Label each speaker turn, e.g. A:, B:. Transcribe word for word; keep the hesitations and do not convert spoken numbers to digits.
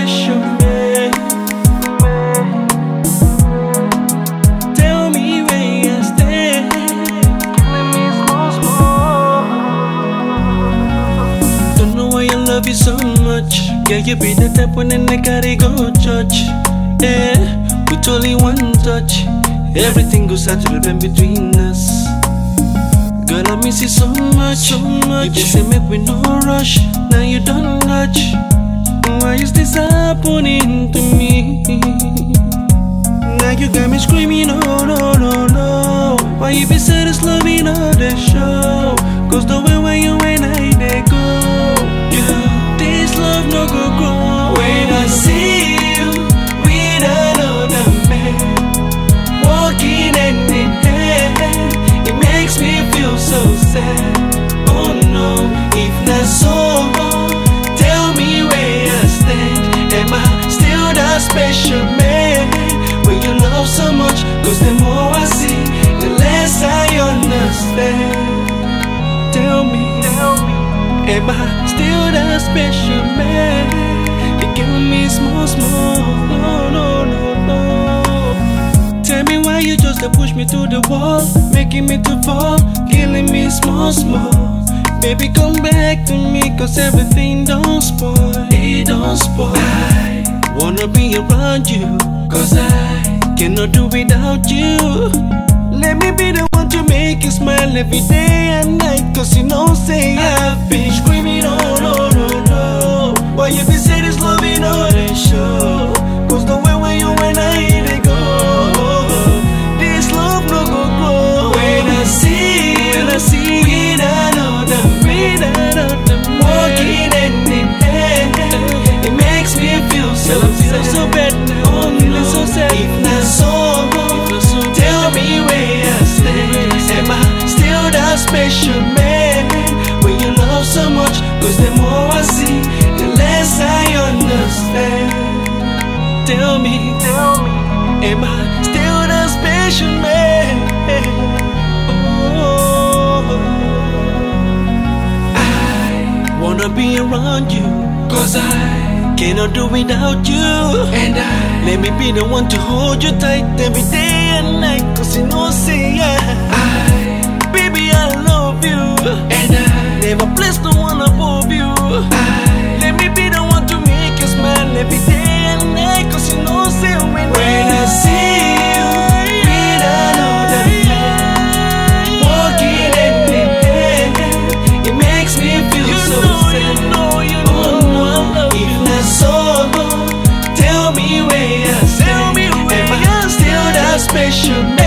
A: special man. Tell me where you stand. Killing me small, small. Don't know why I love you so much. Yeah, you be the type when I gotta go church. Yeah, with only one touch, everything goes settled in between us. Girl, I miss you so much, so much. You just say make me no rush, now you don't touch. Why is this happening to me? Now you got me screaming, no, no, no, no. Why you be sad as loving all the show? Cause the way where you and I they go, yeah, this love no go grow. When I see you with another man, walking hand in hand, it makes me feel so sad. Oh no, if not so, tell me where I stand. Am I still that special man when you love so much? Cause the more I see, the less I understand. Tell me, tell me, am I still that special man? You give me small, small, no, no, no, no. Tell me why you just to push me to the wall, making me to fall, killing me small, small. Baby, come back to me, cause everything don't spoil, it don't spoil. I wanna be around you, cause I cannot do without you. Let me be the one to make you smile every day and night, cause you know, say I've been screaming, oh no, no, no. Why you be saying this loving all the show? Cause the way where you and I they go, this love no go grow. When I see, when I see with another, with another, walking hand in hand, it makes me feel so sad, so bad now. Oh no, so sad. If not so, tell me where I stand. Am I still that special man when you love so much? Cause the more I see, the less I understand. Tell me, tell me, am I still that special man? Oh, I wanna be around you, cause I cannot do without you. And I let me be the one to hold you tight every day and night, cause you know, say yeah, I, baby, I love you. And I never place no one above you. I let me be the one to make you smile every day and night, cause you know, say when, when I see you with another man, walking hand in hand, it makes me feel you so know, sad. You know, you know, oh no, if not so, tell me where I stand. Am I still that special man?